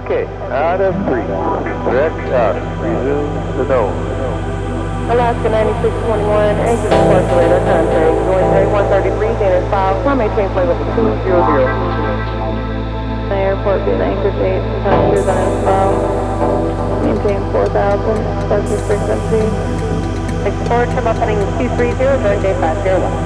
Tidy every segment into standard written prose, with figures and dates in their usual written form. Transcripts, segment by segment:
Okay, out of 3. Direct out. Resume the nose. Alaska 9621, anchor departure radar contact. Going J 133, Dennis 5, climb maintain flight level 200. The airport being anchored gate, passengers on S5. Maintain 4,000, subject frequency. Export trim up heading 230, going J501.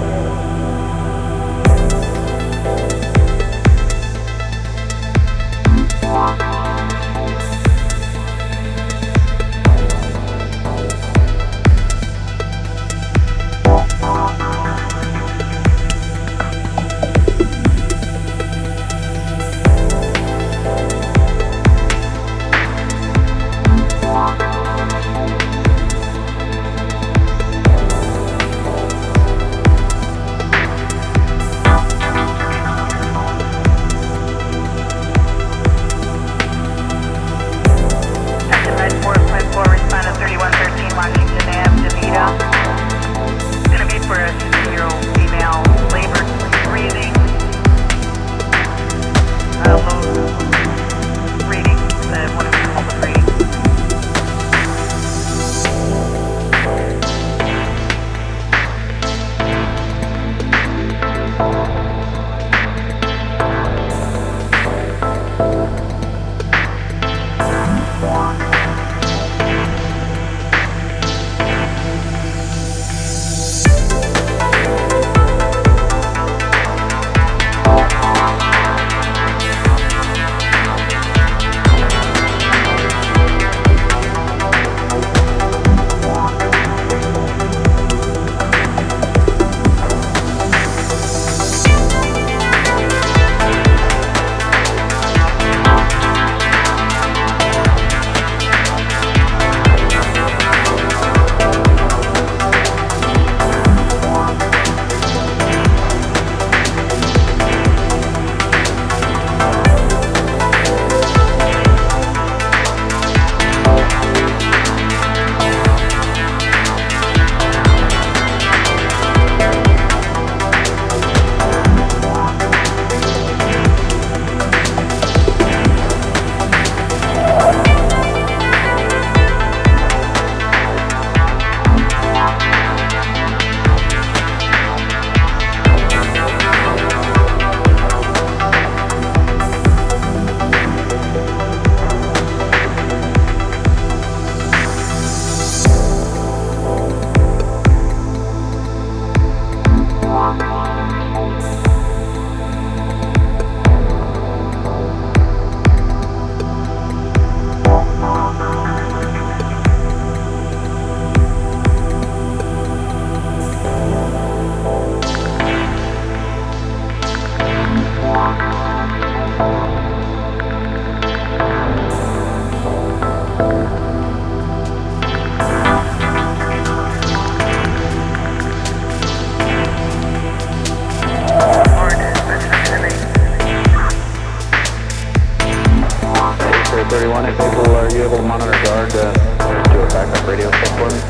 Are you able to monitor guard do a backup radio check for me?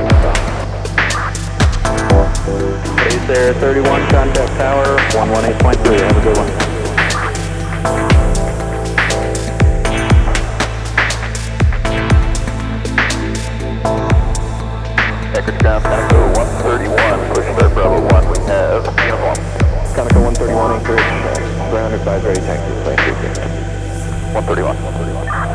Base Air 31, contact tower 118.3. Have a good one. Eckerd ground, Conoco 131, push start Bravo 1, we have uniform. Conoco 131, Anchorage, ground advisory, taxi, plane 3. 131.